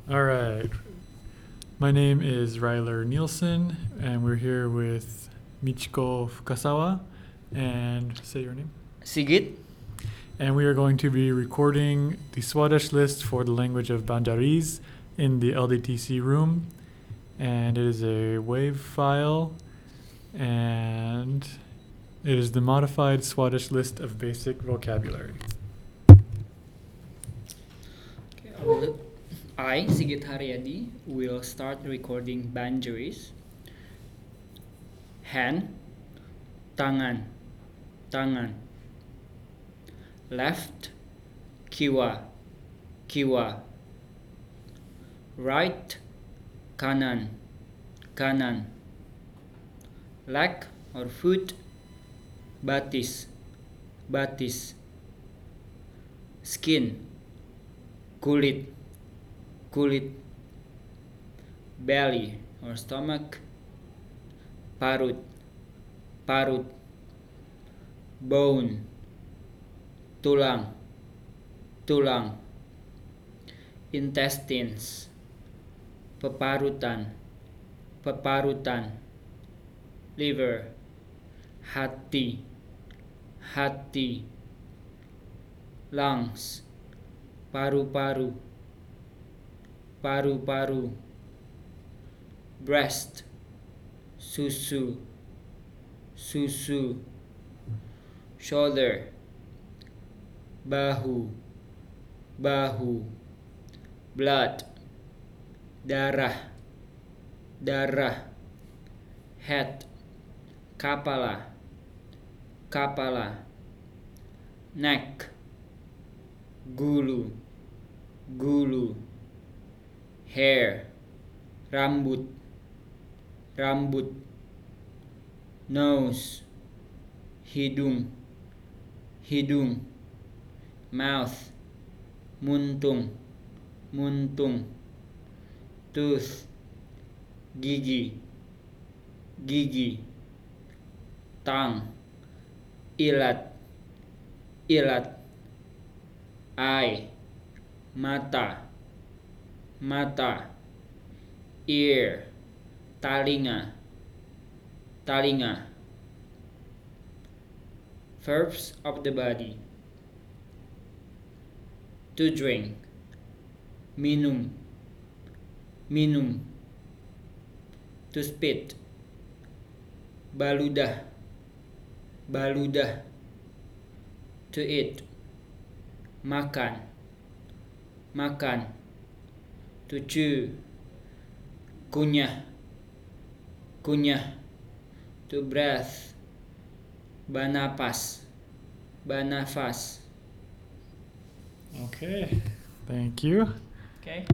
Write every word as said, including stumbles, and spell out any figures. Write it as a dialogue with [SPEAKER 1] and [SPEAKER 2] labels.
[SPEAKER 1] All right. My name is Ryler Nielsen, and we're here with Michiko Fukasawa. And say your name.
[SPEAKER 2] Sigit.
[SPEAKER 1] And we are going to be recording the Swadesh list for the language of Banjaris in the L D T C room. And it is a WAV file, and it is the modified Swadesh list of basic vocabulary.
[SPEAKER 2] Okay, I, will, I, Sigit Haryadi, will start recording Banjaris. Hand, tangan, tangan. Left, kiwa, kiwa. Right, kanan, kanan. Leg or foot, batis, batis. Skin, kulit, kulit. Belly or stomach, parut, parut. Bone, tulang, tulang. Intestines, peparutan, peparutan. Liver, hati, hati. Lungs, paru-paru, paru-paru. Breast, susu, susu. Shoulder, bahu, bahu. Blood, darah, darah. Head, kepala, kepala. Neck, gulu, gulu. Hair, rambut, rambut. Nose, hidung, hidung. Mouth, muntung, muntung. Tooth, gigi, gigi. Tongue, ilat, ilat. Eye, mata, mata. Ear, talinga, talinga. Verbs of the body. To drink, minum, minum. To spit, baludah, baludah. To eat, makan, makan. To chew, kunyah, kunyah. To breath, banapas, banafas.
[SPEAKER 1] Okay, thank you.
[SPEAKER 2] Okay.